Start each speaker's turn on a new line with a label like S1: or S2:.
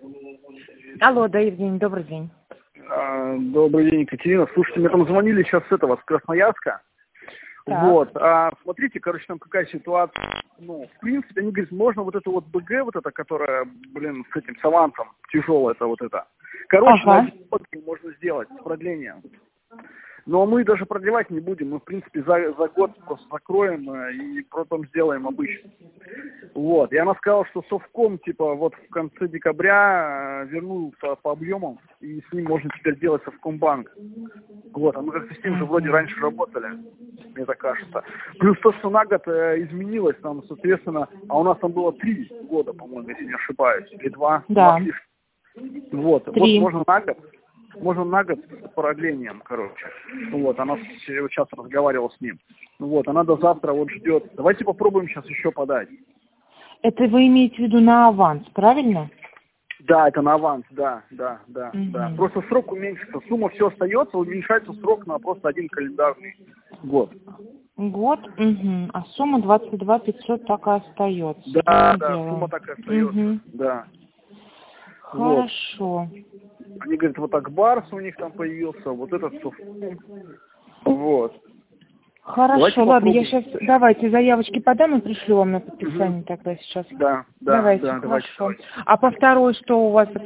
S1: Алло, да, Евгений, добрый день.
S2: Добрый день, Екатерина. Слушайте, мне там звонили сейчас с Красноярска.
S1: Так.
S2: Вот. Смотрите, короче, там какая ситуация. Ну, в принципе, они говорят, можно вот это вот БГ, вот это, которая, с этим, с авансом, тяжелая это вот это. Короче,
S1: Ага.
S2: на 1 год можно сделать с продлением. Но мы даже продлевать не будем. Мы, в принципе, за год просто закроем и потом сделаем обычно. Вот. И она сказала, что Совком, типа, вот в конце декабря вернул по объемам, и с ним можно теперь делать Совкомбанк. Вот. А мы как-то с ним же вроде раньше работали, мне так кажется. Плюс то, что на год изменилось, там, соответственно, а у нас там было 3 года, по-моему, если не ошибаюсь, или 2.
S1: Да.
S2: 2 с лишним. Вот.
S1: 3.
S2: Вот можно на год. Можно на год с продлением, короче. Вот, она сейчас разговаривала с ним. Вот, она до завтра вот ждет. Давайте попробуем сейчас еще подать.
S1: Это вы имеете в виду на аванс, правильно?
S2: Да, это на аванс, да.
S1: Мгм.
S2: Просто срок уменьшится. Сумма все остается, уменьшается срок на просто 1 календарный год.
S1: Год, угу. А сумма 22 500 так и остается.
S2: Да,
S1: Делаем.
S2: сумма так и остается.
S1: Угу.
S2: Да.
S1: Хорошо.
S2: Вот. Они говорят, вот Акбарс у них там появился, вот этот Совком. Вот.
S1: Хорошо,
S2: Давайте
S1: ладно,
S2: попробуем.
S1: я сейчас, давайте заявочки подам и пришлю вам на подписание тогда сейчас.
S2: Да,
S1: Давайте,
S2: давайте.
S1: хорошо. А по второй что у вас?